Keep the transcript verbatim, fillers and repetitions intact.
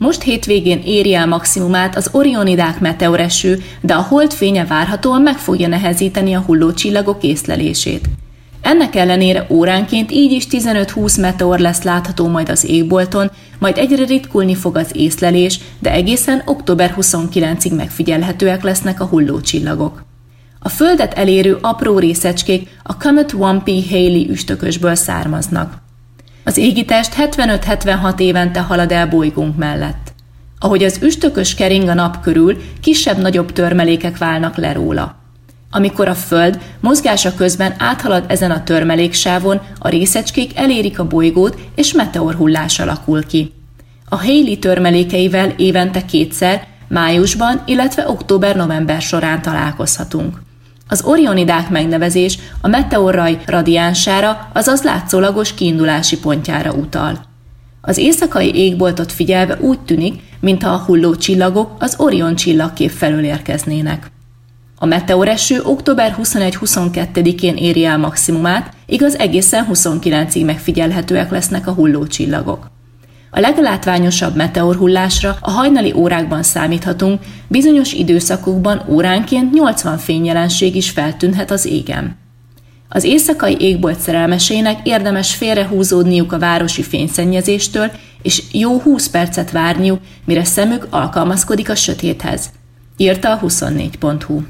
Most hétvégén éri el maximumát az Orionidák meteoreső, de a hold fénye várhatóan meg fogja nehezíteni a hullócsillagok észlelését. Ennek ellenére óránként így is tizenöt-húsz meteor lesz látható majd az égbolton, majd egyre ritkulni fog az észlelés, de egészen október huszonkilencedikéig megfigyelhetőek lesznek a hullócsillagok. A Földet elérő apró részecskék a Comet-Wampi-Halley üstökösből származnak. Az égitest hetvenöt-hetvenhat évente halad el bolygónk mellett. Ahogy az üstökös kering a nap körül, kisebb-nagyobb törmelékek válnak le róla. Amikor a Föld mozgása közben áthalad ezen a törmeléksávon, a részecskék elérik a bolygót, és meteorhullás alakul ki. A Halley törmelékeivel évente kétszer, májusban, illetve október-november során találkozhatunk. Az Orionidák megnevezés a meteorraj radiánsára, azaz látszólagos kiindulási pontjára utal. Az éjszakai égboltot figyelve úgy tűnik, mintha a hullócsillagok az Orion csillagkép felől érkeznének. A meteoreső október huszonegyedike-huszonkettedikén éri el maximumát, igaz egészen huszonkilencedikéig megfigyelhetőek lesznek a hullócsillagok. A leglátványosabb meteorhullásra a hajnali órákban számíthatunk, bizonyos időszakokban óránként nyolcvan fényjelenség is feltűnhet az égen. Az éjszakai égbolt szerelmeseinek érdemes félrehúzódniuk a városi fényszennyezéstől, és jó húsz percet várniuk, mire szemük alkalmazkodik a sötéthez, írta a huszonnégy pont hu.